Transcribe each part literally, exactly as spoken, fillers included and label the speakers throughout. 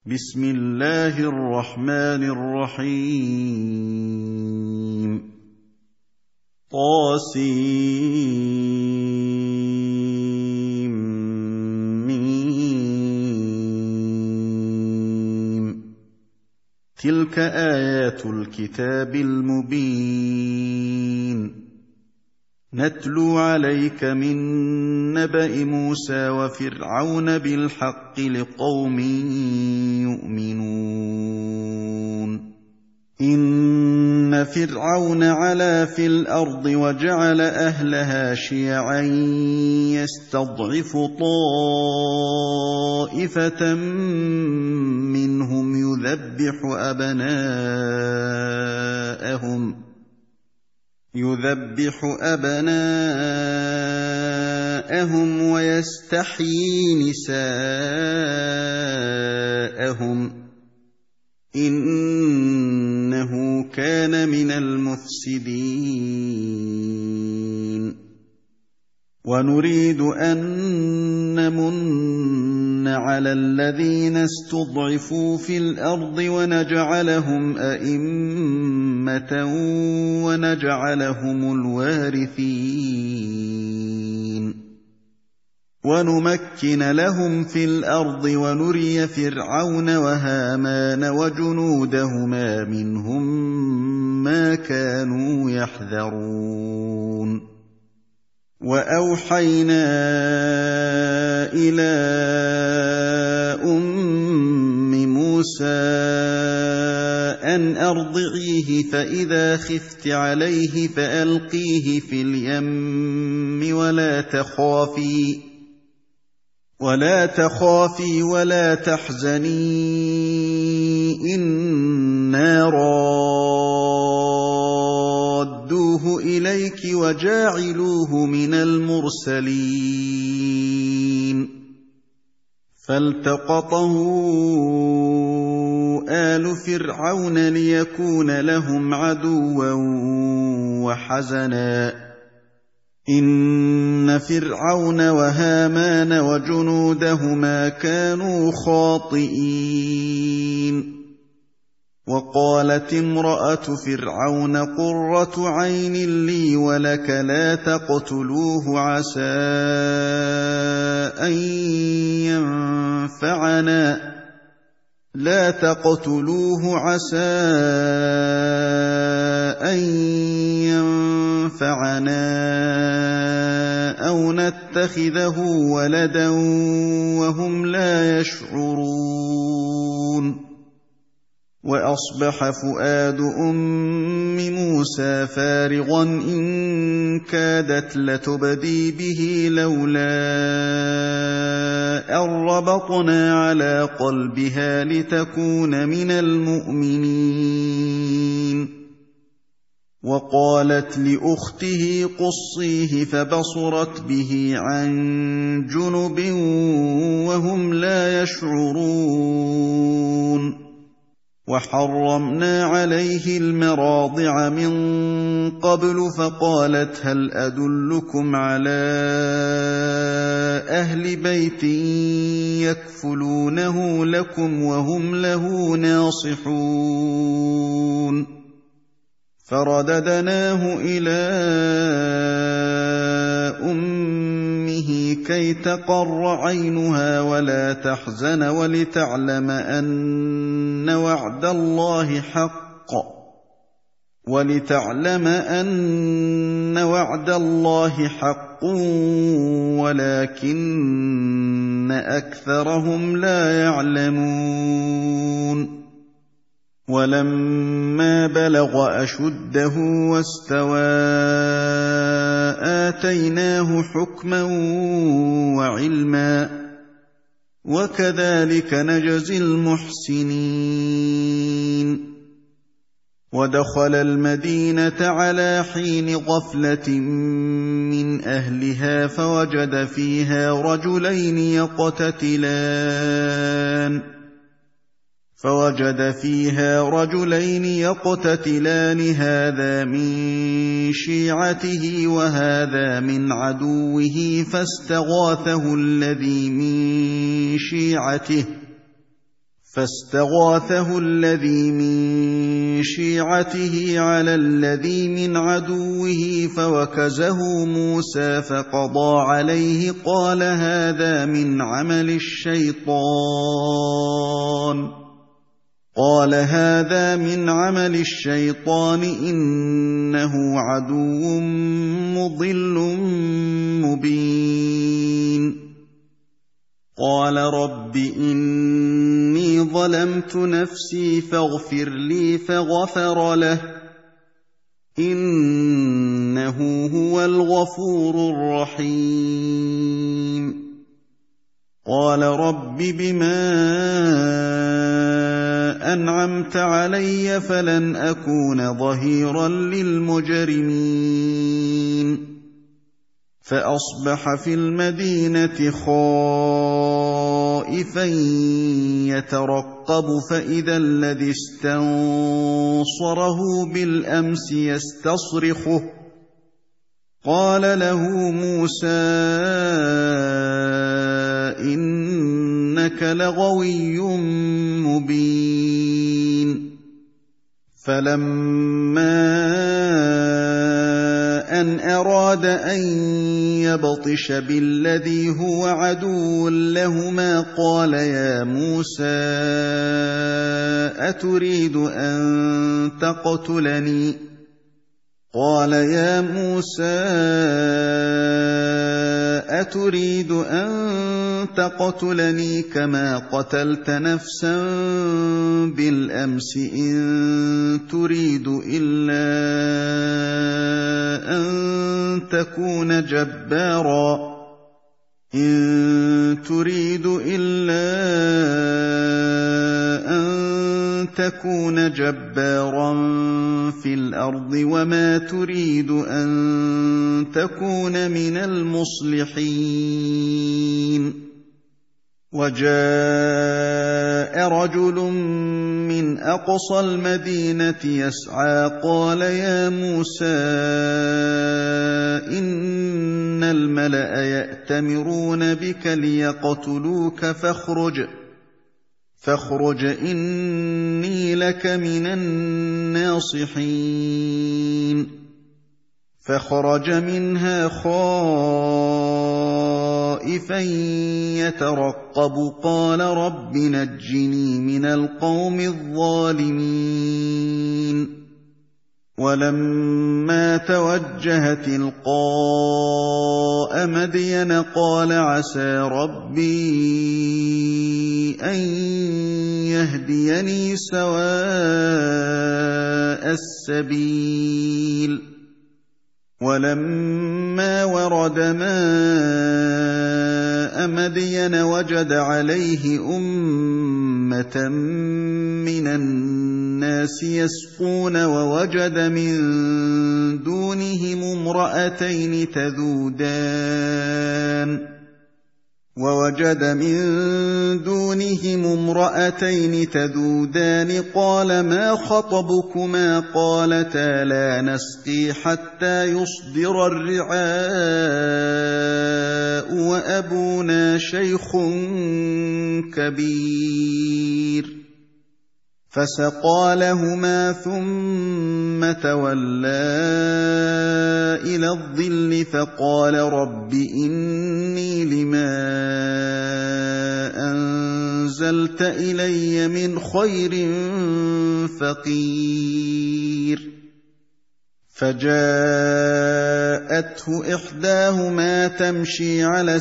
Speaker 1: بسم الله الرحمن الرحيم طاسيم ميم تلك آيات الكتاب المبين نتلو عليك من نبأ موسى وفرعون بالحق لقوم يؤمنون إن فرعون علا في الأرض وجعل أهلها شيعا يستضعف طائفة منهم يذبح أبناءهم يذبح أبناءهم ويستحيي نساءهم إنه كان من المفسدين ونريد أن نمن على الذين استضعفوا في الأرض ونجعلهم أئمة ونجعلهم الوارثين ونمكن لهم في الأرض ونري فرعون وهامان وجنودهما منهم ما كانوا يحذرون وأوحينا إلى أم موسى أن أرضعيه فإذا خفت عليه فألقيه في اليم ولا تخافي ولا تخافي ولا تحزني إنا رادوه إليك وجاعلوه من المرسلين فالتقطه آل فرعون ليكون لهم عدوا وحزنا إن فرعون وهامان وجنودهما كانوا خاطئين وقالت امرأة فرعون قرة عين لي ولك لا تقتلوه عسى أن ينفعنا لا تقتلوه عسى أن ينفعنا أو نتخذه ولدا وهم لا يشعرون وأصبح فؤاد أم موسى فارغا إن كادت لتبدي به لولا أن ربطنا على قلبها لتكون من المؤمنين وقالت لأخته قصيه فبصرت به عن جنب وهم لا يشعرون وحرمنا عليه المراضع من قبل فقالت هل أدلكم على أهل بيت يكفلونه لكم وهم له ناصحون فرددناه إلى أمه كي تقر عينها ولا تحزن ولتعلم أن وعد الله حق ولتعلم أن وعد الله حق ولكن أكثرهم لا يعلمون ولما بلغ أشده واستوى آتيناه حكما وعلما وكذلك نجزي المحسنين ودخل المدينة على حين غفلة من أهلها فوجد فيها رجلين يقتتلان فوجد فيها رجلين يقتتلان هذا من شيعته وهذا من عدوه فاستغاثه الذي من شيعته فاستغاثه الذي من شيعته على الذي من عدوه فوكزه موسى فقضى عليه قال هذا من عمل الشيطان قال هذا من عمل الشيطان إنه عدو مضل مبين قال رب إني ظلمت نفسي فاغفر لي فغفر له إنه هو الغفور الرحيم قال رب بما أنعمت علي فلن أكون ظهيرا للمجرمين فأصبح في المدينة خائفا يترقب فإذا الذي استنصره بالأمس يستصرخه قال له موسى إنك لغوي مبين فلما أن أراد أن يبطش بالذي هو عدو لهما قال يا موسى أتريد أن تقتلني قال يا موسى أتريد أن تقتلني كما قتلت نفسا بالأمس إن تريد إلا أن تكون جبارا إن تريد إلا أن تكون جبارا في الأرض وما تريد أن تكون من المصلحين وجاء رجل من أقصى المدينة يسعى قال يا موسى إن الملأ يأتمرون بك ليقتلوك فاخرج فاخرج إني لك من الناصحين فخرج منها خائفا يترقب قال رب نجني من القوم الظالمين ولما توجه تلقاء مدين قال عسى ربي أن يهديني سواء السبيل ولما ورد ماء مدين وجد عليه أمة من الناس يسقون ووجد من دونهم امرأتين تذودان ووجد من دونهم امرأتين تذودان قال ما خطبكما قالتا لا نسقي حتى يصدر الرعاء وأبونا شيخ كبير فسقى لهما ثم تولى إلى الظل فقال رب إني لما أنزلت إلي من خير فقير فجاءته إحداهما تمشي على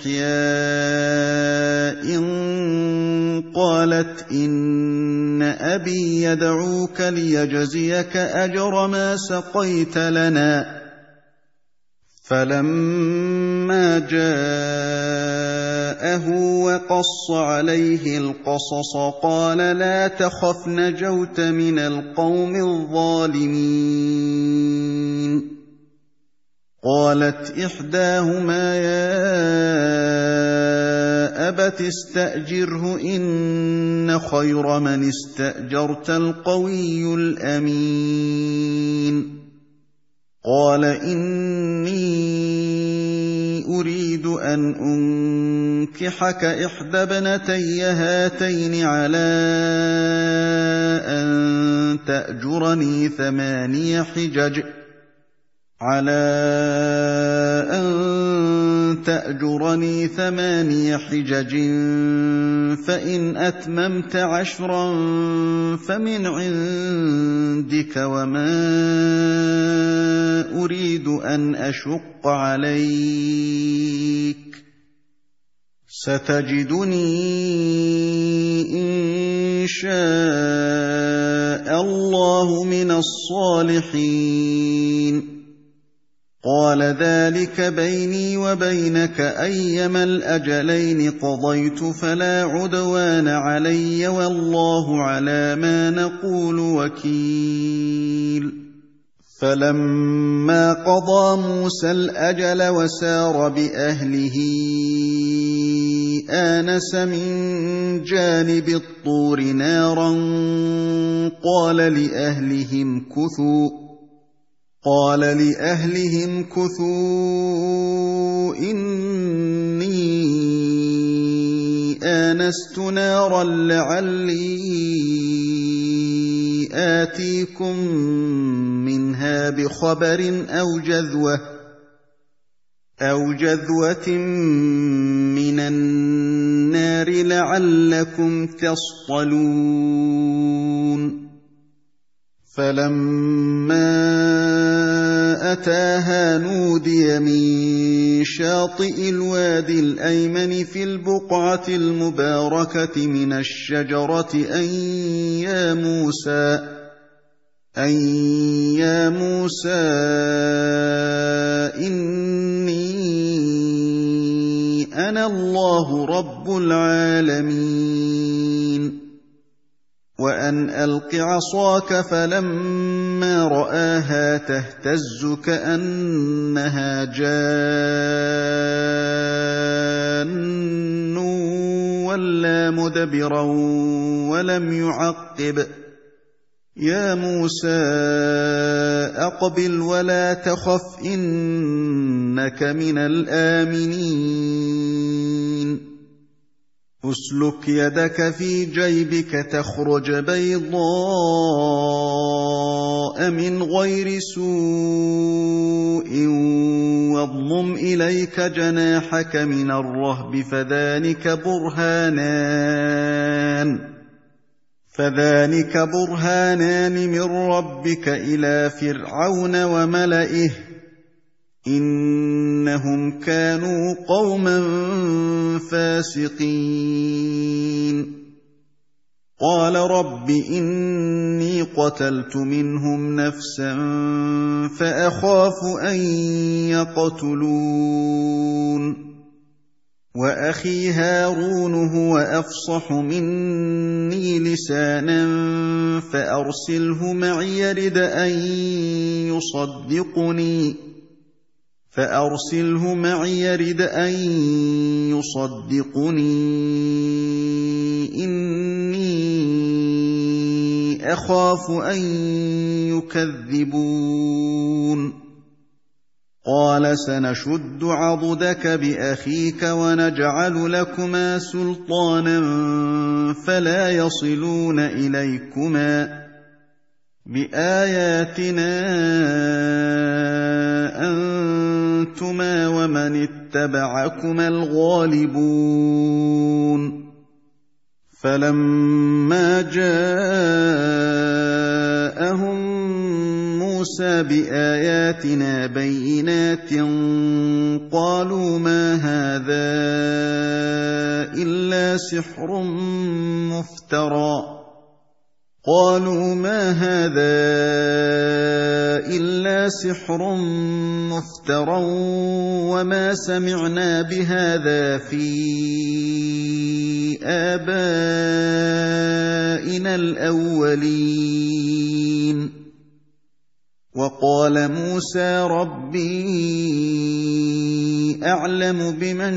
Speaker 1: استحياء قالت إن أبي يدعوك ليجزيك أجر ما سقيت لنا فلما جاءه وقص عليه القصص قال لا تخف نجوت من القوم الظالمين قالت إحداهما يا أبت استأجره إن خير من استأجرت القوي الأمين قال إني أريد أن أنكحك إحدى ابنتي هاتين على أن تأجرني ثماني حجج على أن تأجرني ثماني حجج فإن أتممت عشرا فمن عندك وما أريد أن أشق عليك ستجدني إن شاء الله من الصالحين قال ذلك بيني وبينك أيما الأجلين قضيت فلا عدوان علي والله على ما نقول وكيل فلما قضى موسى الأجل وسار بأهله آنس من جانب الطور نارا قال لأهلهم كثوا قال لأهلهم كثوا إني آنست نارا لعلي آتيكم منها بخبر أو جذوة أو جذوة من النار لعلكم تصطلون فلما أتاها نودي من شاطئ الوادي الأيمن في البقعة المباركة من الشجرة أن يا موسى أن يا موسى إني أنا الله رب العالمين وأن ألق عصاك فلما رآها تهتز كأنها جان ولا مدبرا ولم يعقب يا موسى أقبل ولا تخف إنك من الآمنين أسلك يدك في جيبك تخرج بيضاء من غير سوء واضمم إليك جناحك من الرهب فذلك برهانان فذلك برهانان من ربك إلى فرعون وملئه إنهم كانوا قوما فاسقين قال رب إني قتلت منهم نفسا فأخاف أن يقتلون وأخي هارون هو أفصح مني لسانا فأرسله معي يرد أن يصدقني فأرسله معي يرد أن يصدقني إني أخاف أن يكذبون قال سنشد عضدك بأخيك ونجعل لكما سلطانا فلا يصلون إليكما بآياتنا أنتما ومن اتبعكما الغالبون فلما جاءهم موسى بآياتنا بينات قالوا ما هذا إلا سحر مفترى قالوا ما هذا إلا سحر مفترى وما سمعنا بهذا في آبائنا الأولين وقال موسى ربي أعلم بمن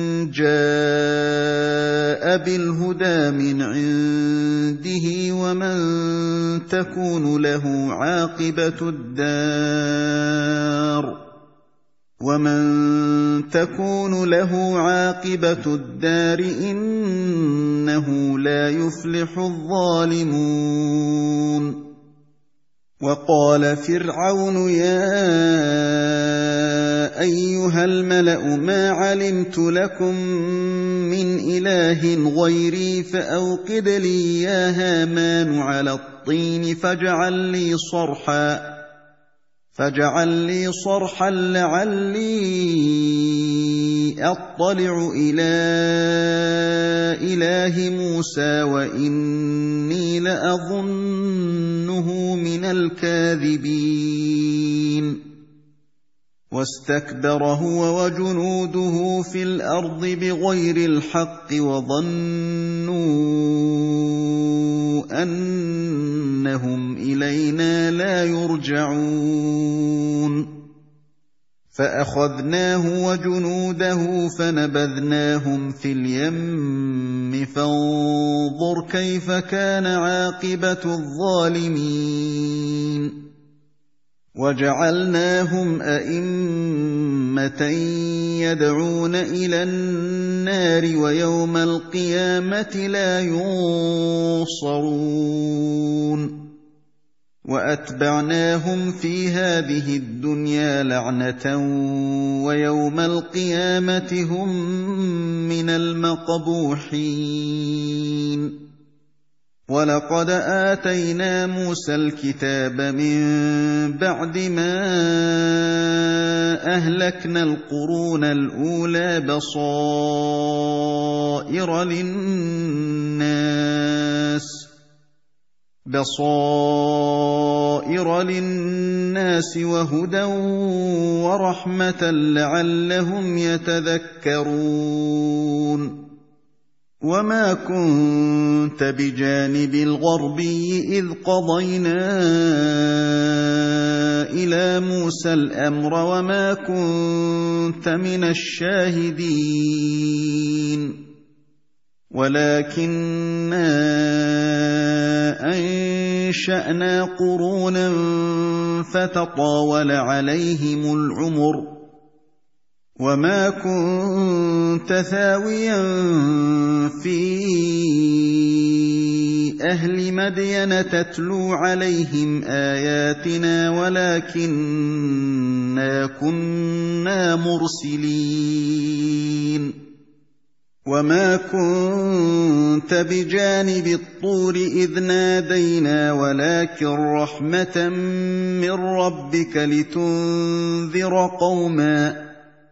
Speaker 1: جاء بالهدى من عنده ومن تكون له عاقبة الدار ومن تكون له عاقبة الدار إنه لا يفلح الظالمون. وقال فرعون يا أيها الملأ ما علمت لكم من إله غيري فأوقد لي يا هامان على الطين فاجعل لي صرحا فاجعل لي صرحا لعلي أطلع إلى إله موسى وإني لأظنه من الكاذبين. واستكبر هو وجنوده في الأرض بغير الحق وظنوا أنهم إلينا لا يرجعون. فأخذناه وجنوده فنبذناهم في اليم فانظر كيف كان عاقبة الظالمين. وجعلناهم أئمة يدعون إلى النار ويوم القيامة لا ينصرون. وأتبعناهم في هذه الدنيا لعنة ويوم القيامة هم من المقبوحين. وَلَقَدْ آتَيْنَا مُوسَى الْكِتَابَ مِن بَعْدِ مَا أَهْلَكْنَا الْقُرُونَ الْأُولَىٰ بَصَائِرَ لِلنَّاسِ بَصَائِرَ لِلنَّاسِ وَهُدًى وَرَحْمَةً لَّعَلَّهُمْ يَتَذَكَّرُونَ. وَمَا كُنتَ بِجَانِبِ الْغَرْبِيِّ إِذْ قَضَيْنَا إِلَىٰ مُوسَى الْأَمْرَ وَمَا كُنتَ مِنَ الشَّاهِدِينَ وَلَٰكِنَّا أَنشَأْنَا قُرُونًا فَتَطَاوَلَ عَلَيْهِمُ الْعُمُرُ وَمَا كُنتَ ثَاوِيًا فِي أَهْلِ مَدْيَنَ تَتْلُو عَلَيْهِمْ آيَاتِنَا وَلَٰكِنَّا كُنَّا مُرْسِلِينَ. وَمَا كُنتَ بِجَانِبِ الطُّورِ إِذْ نَادَيْنَا وَلَٰكِن رَّحْمَةً مِّن رَّبِّكَ لِتُنذِرَ قَوْمًا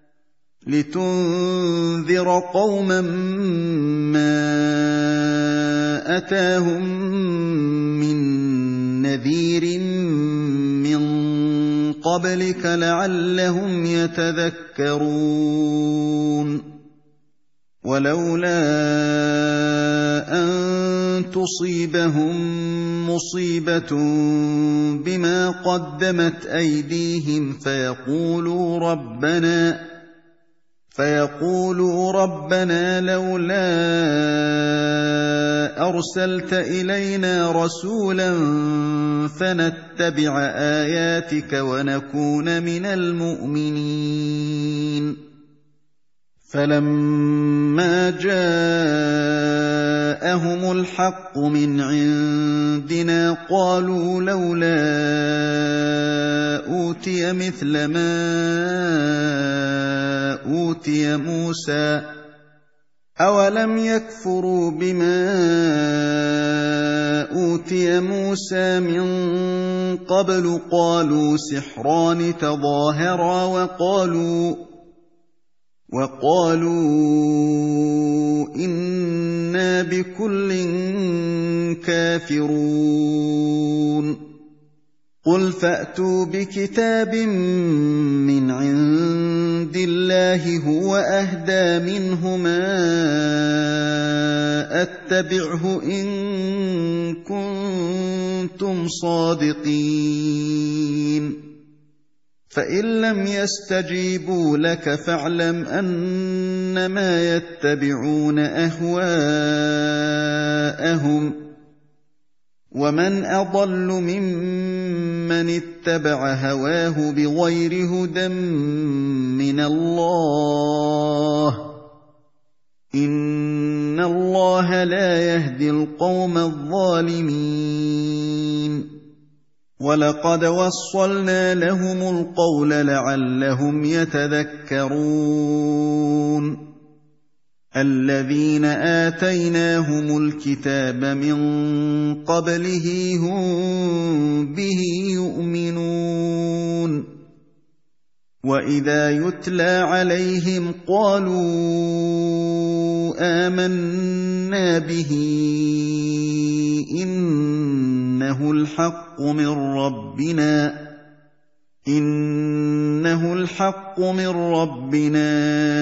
Speaker 1: لِتُنذِرَ قَوْمًا مَّا أَتَاهُم مِّن نَّذِيرٍ مِّن قَبْلِكَ لَعَلَّهُمْ يَتَذَكَّرُونَ. وَلَوْلَا أَن تُصِيبَهُم مُّصِيبَةٌ بِمَا قَدَّمَتْ أَيْدِيهِمْ فَيَقُولُوا رَبَّنَا فيقولوا ربنا لولا أرسلت إلينا رسولا فنتبع آياتك ونكون من المؤمنين. فلما جاءهم الحق من عندنا قالوا لولا أوتي مثل ما أوتي موسى أولم يكفروا بما أوتي موسى من قبل قالوا سحران تظاهرا وقالوا وقالوا إنا بكل كافرون. قل فأتوا بكتاب من عند الله هو أهدى منهما أتبعه إن كنتم صادقين. فإن لم يستجيبوا لك فاعلم أنما يتبعون أهواءهم ومن أضل ممن مَّنِ اتَّبَعَ هَوَاهُ بِغَيْرِ هُدًى مِّنَ اللَّهِ ۚ إِنَّ اللَّهَ لَا يَهْدِي الْقَوْمَ الظَّالِمِينَ وَلَقَدْ وَصَّلْنَا لَهُمُ الْقَوْلَ لَعَلَّهُمْ يَتَذَكَّرُونَ الَّذِينَ آتَيْنَاهُمُ الْكِتَابَ مِن قَبْلِهِ هُم بِهِ يُؤْمِنُونَ وَإِذَا يُتْلَىٰ عَلَيْهِمْ قَالُوا آمَنَّا بِهِ إِنَّهُ الْحَقُّ مِن رَّبِّنَا إِنَّهُ الْحَقُّ مِن رَّبِّنَا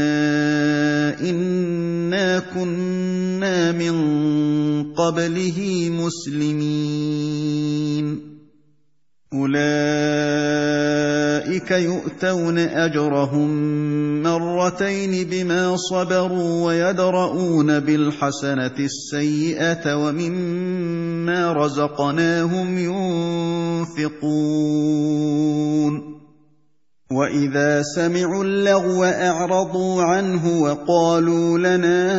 Speaker 1: إِنَّا كُنَّا مِن قَبْلِهِ مُسْلِمِينَ أُولَٰئِكَ يُؤْتَوْنَ أَجْرَهُم مَّرَّتَيْنِ بِمَا صَبَرُوا وَيَدْرَءُونَ بِالْحَسَنَةِ السَّيِّئَةَ وَمِمَّا رَزَقْنَاهُمْ يُنفِقُونَ وَإِذَا سَمِعُوا اللَّغْوَ أَعْرَضُوا عَنْهُ وَقَالُوا لَنَا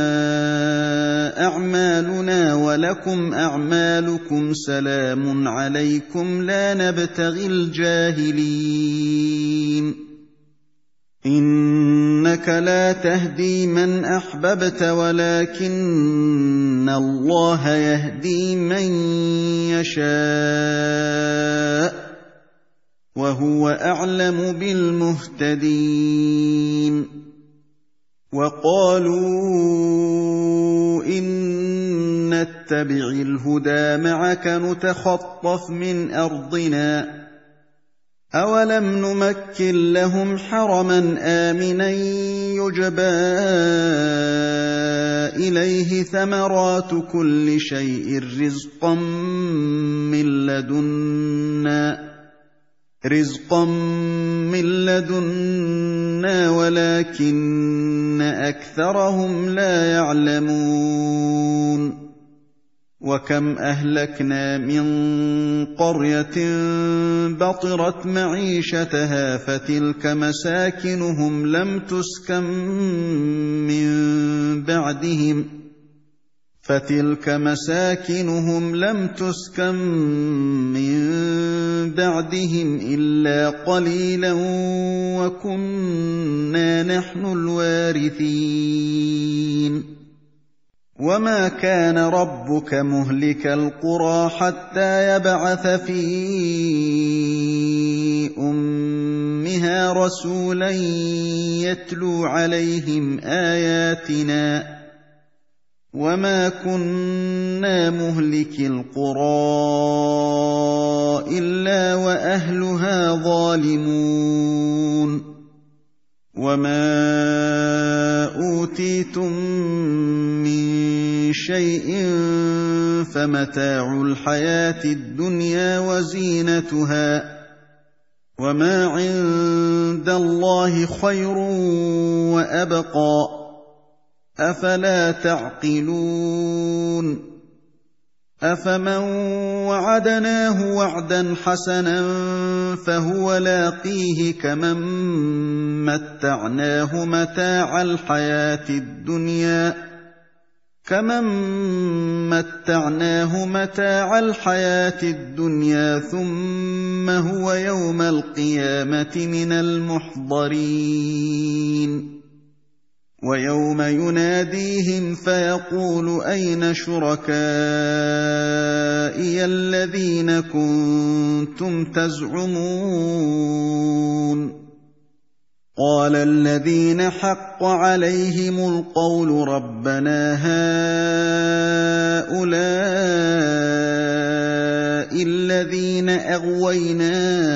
Speaker 1: أَعْمَالُنَا وَلَكُمْ أَعْمَالُكُمْ سَلَامٌ عَلَيْكُمْ لَا نَبْتَغِي الْجَاهِلِينَ إِنَّكَ لَا تَهْدِي مَنْ أَحْبَبْتَ وَلَٰكِنَّ اللَّهَ يَهْدِي مَن يَشَاءُ ۚ وَهُوَ أَعْلَمُ بِالْمُهْتَدِينَ وَقَالُوا إِن نَّتَّبِعِ الْهُدَىٰ مَعَكَ نُتَخَطَّفْ مِنْ أَرْضِنَا ۚ أَوَلَمْ نُمَكِّن لَّهُمْ حَرَمًا آمِنًا يُجْبَىٰ إِلَيْهِ ثَمَرَاتُ كُلِّ شَيْءٍ رِّزْقًا مِّن لَّدُنَّا رِزْقًا مِّن لَّدُنَّا وَلَٰكِنَّ أَكْثَرَهُمْ لَا يَعْلَمُونَ وَكَمْ أَهْلَكْنَا مِن قَرْيَةٍ بَطِرَتْ مَعِيشَتَهَا فَتِلْكَ مَسَاكِنُهُمْ لَمْ تُسْكَن مِّن بَعْدِهِمْ فَتِلْكَ مَسَاكِنُهُمْ لَمْ تُسْكَن مِّن بَعْدِهِمْ إِلَّا قَلِيلًا وَكُنَّا نَحْنُ الْوَارِثِينَ وَمَا كَانَ رَبُّكَ مُهْلِكَ الْقُرَىٰ حَتَّىٰ يَبْعَثَ فِي أُمِّهَا رَسُولًا يَتْلُو عَلَيْهِمْ آيَاتِنَا ۚ وَمَا كُنَّا مُهْلِكِي الْقُرَىٰ إِلَّا وَأَهْلُهَا ظَالِمُونَ وَمَا أُوتِيتُم مِّن شَيْءٍ فَمَتَاعُ الْحَيَاةِ الدُّنْيَا وَزِينَتُهَا ۚ وَمَا عِندَ اللَّهِ خَيْرٌ وَأَبْقَىٰ ۚ أَفَلَا تَعْقِلُونَ أَفَمَن وَعَدْنَاهُ وَعْدًا حَسَنًا فَهُوَ لَاقِيهِ كَمَن مَّتَّعْنَاهُ مَتَاعَ الْحَيَاةِ الدُّنْيَا كَمَن مَّتَّعْنَاهُ مَتَاعَ الْحَيَاةِ الدُّنْيَا ثُمَّ هُوَ يَوْمَ الْقِيَامَةِ مِنَ الْمُحْضَرِينَ وَيَوْمَ يُنَادِيهِمْ فَيَقُولُ أَيْنَ شُرَكَائِيَ الَّذِينَ كُنتُمْ تَزْعُمُونَ قَالَ الَّذِينَ حَقَّ عَلَيْهِمُ الْقَوْلُ رَبَّنَا هَٰؤُلَاءِ الَّذِينَ أَغْوَيْنَا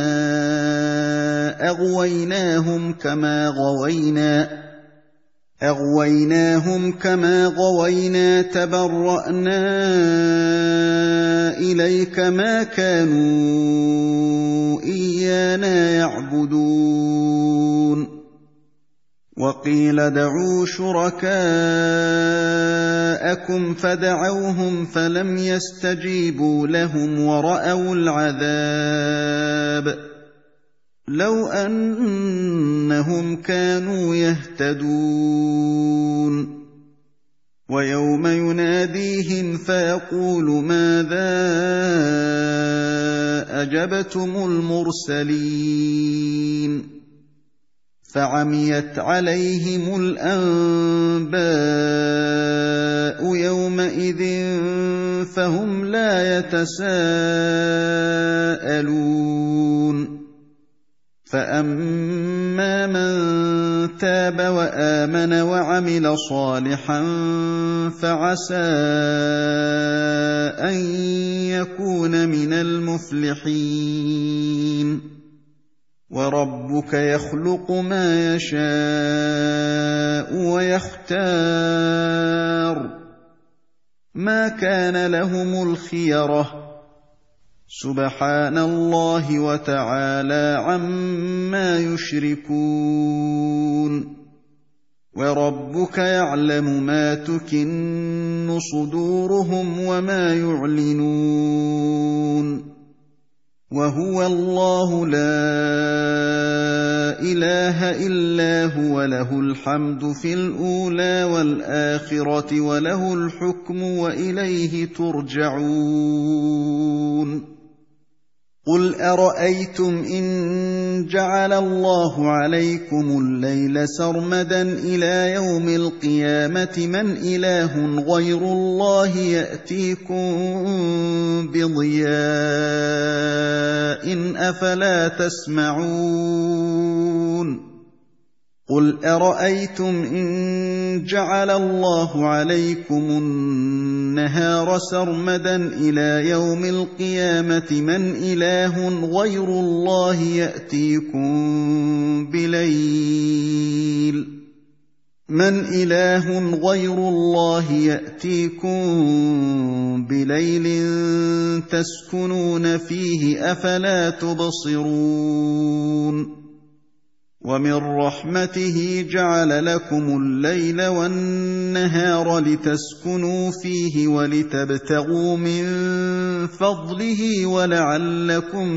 Speaker 1: أَغْوَيْنَاهُمْ كَمَا غَوَيْنَا أَغْوَيْنَاهُمْ كَمَا غَوَيْنَا تَبَرَّأْنَا إِلَيْكَ مَا كَانُوا إِيَّانَا يَعْبُدُونَ وقيل ادعوا شركاءكم فدعوهم فلم يستجيبوا لهم ورأوا العذاب لو أنهم كانوا يهتدون ويوم يناديهم فيقول ماذا أجبتم المرسلين فعميت عليهم الأنباء يومئذ فهم لا يتساءلون فأما من تاب وآمن وعمل صالحا فعسى أن يكون من المفلحين وربك يخلق ما يشاء ويختار ما كان لهم الخيرة سبحان الله وتعالى عما يشركون وربك يعلم ما تكن صدورهم وما يعلنون وهو الله لا إله إلا هو له الحمد في الأولى والآخرة وله الحكم وإليه ترجعون قل أرأيتم إن جعل الله عليكم الليل سرمدا إلى يوم القيامة من إله غير الله يأتيكم بضياء أفلا تسمعون قل أرأيتم إن جعل الله عليكم النهار سرمدا إلى يوم القيامة من إله غير الله يأتيكم بليل من إله غير الله يأتيكم بليل تسكنون فيه أفلا تبصرون ومن رحمته جعل لكم الليل والنهار لتسكنوا فيه ولتبتغوا من فضله ولعلكم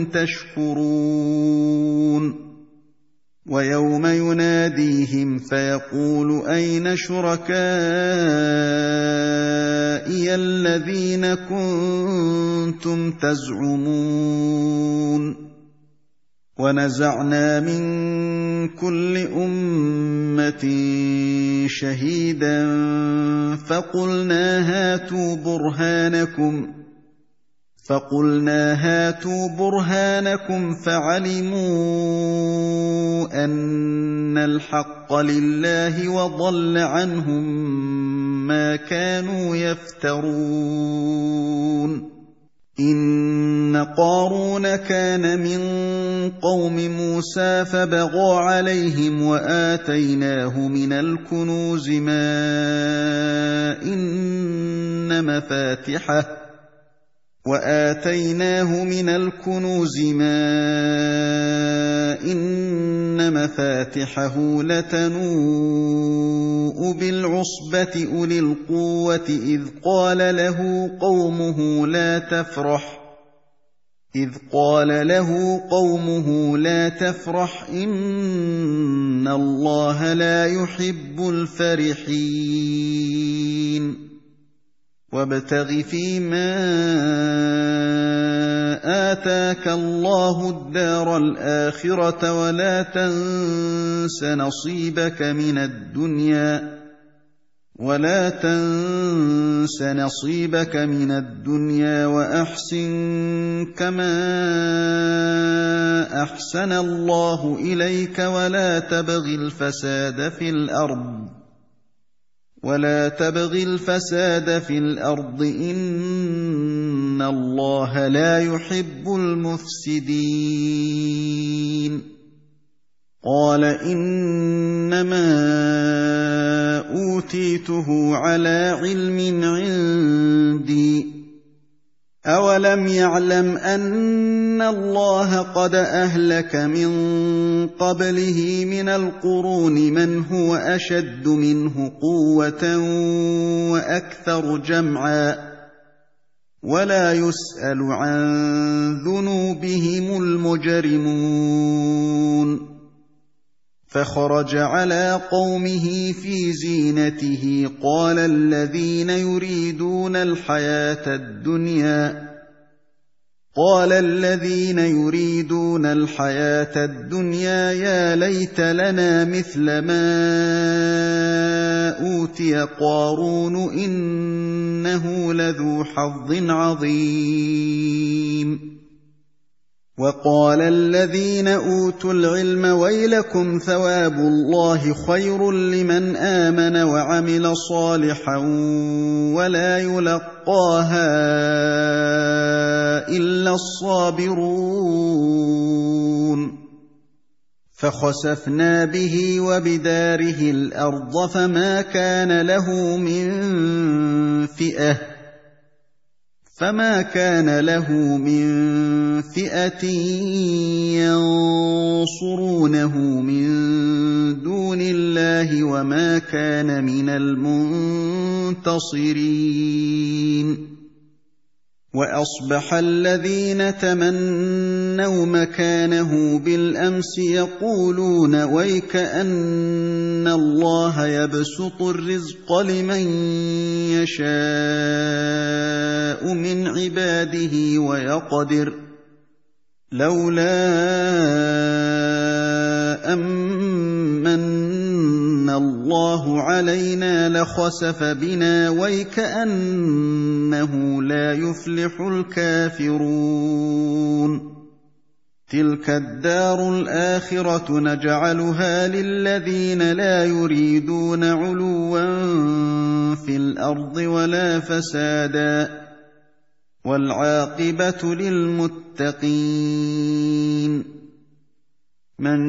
Speaker 1: تشكرون ويوم يناديهم فيقول أين شركائي الذين كنتم تزعمون ونزعنا من كل أمة شهيدا فقلنا هاتوا برهانكم فقلنا هاتوا برهانكم فعلموا أن الحق لله وضل عنهم ما كانوا يفترون إن قارون كان من قوم موسى فبغى عليهم وآتيناه من الكنوز ما إن مفاتحه وآتيناه من الكنوز ما إن مفاتحه لتنوء بالعصبة أولي القوة إذ قال له قومه لا تفرح إذ قال له قومه لا تفرح إن الله لا يحب الفرحين وابتغ فيما آتاك الله الدار الآخرة ولا تنس نصيبك من الدنيا ولا تنس نصيبك من الدنيا وأحسن كما أحسن الله إليك ولا تبغ الفساد في الأرض ولا تبغ الفساد في الأرض إن الله لا يحب المفسدين قال إنما أوتيته على علم عندي أَوَلَمْ يَعْلَمْ أَنَّ اللَّهَ قَدْ أَهْلَكَ مِن قَبْلِهِ مِنَ الْقُرُونِ مَنْ هُوَ أَشَدُّ مِنْهُ قُوَّةً وَأَكْثَرُ جَمْعًا ۖ وَلَا يُسْأَلُ عَن ذُنُوبِهِمُ الْمُجْرِمُونَ فَخَرَجَ عَلَىٰ قَوْمِهِ فِي زِينَتِهِ قَالَ الَّذِينَ يُرِيدُونَ الْحَيَاةَ الدُّنْيَا قال الذين يريدون الحياة الدنيا يا ليت لنا مثل ما أوتي قارون إنه لذو حظ عظيم وقال الذين أوتوا العلم ويلكم ثواب الله خير لمن آمن وعمل صالحا ولا يلقاها إلا الصابرون فخسفنا به وبداره الأرض فما كان له من فئة فما كان له من فئة ينصرونه من دون الله وما كان من المنتصرين وأصبح الذين تمنوا مكانه بالأمس يقولون ويك أن الله يبسط الرزق لمن يشاء من عباده ويقدر لولا أمن الله علينا لخسف بنا ويكأنه لا يفلح الكافرون تلك الدار الآخرة نجعلها للذين لا يريدون علوا في الأرض ولا فسادا والعاقبة للمتقين من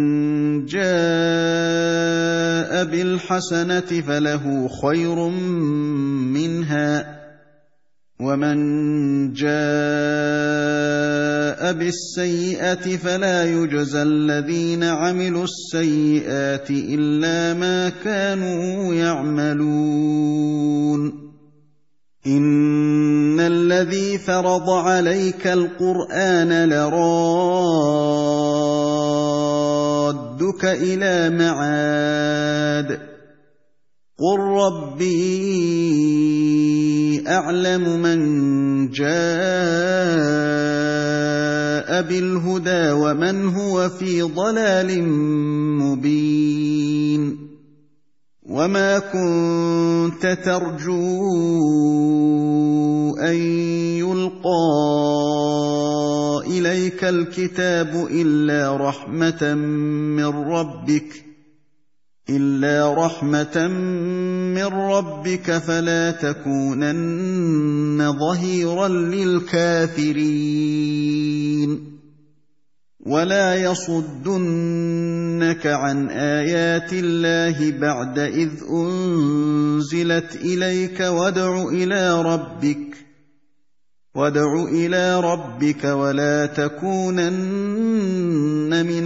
Speaker 1: جاء بالحسنة فله خير منها ومن جاء بالسيئة فلا يجزى الذين عملوا السيئات إلا ما كانوا يعملون إن الذي فرض عليك القرآن لرادك إلى معاد قل ربي أعلم من جاء بالهدى ومن هو في ضلال مبين وما كنت ترجو أن يلقى إليك الكتاب إلا رحمة من ربك إلا رحمة من ربك فلا تكونن ظهيرا للكافرين ولا يصدنك عن آيات الله بعد إذ أنزلت إليك وادع إلى ربك وادع إلى ربك ولا تكونن من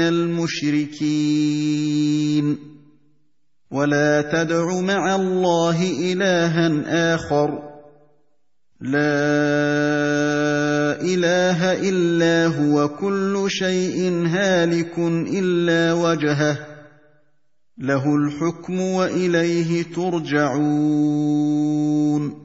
Speaker 1: المشركين ولا تدع مع الله إلها آخر لا إله إلا هو كل شيء هالك إلا وجهه له الحكم وإليه ترجعون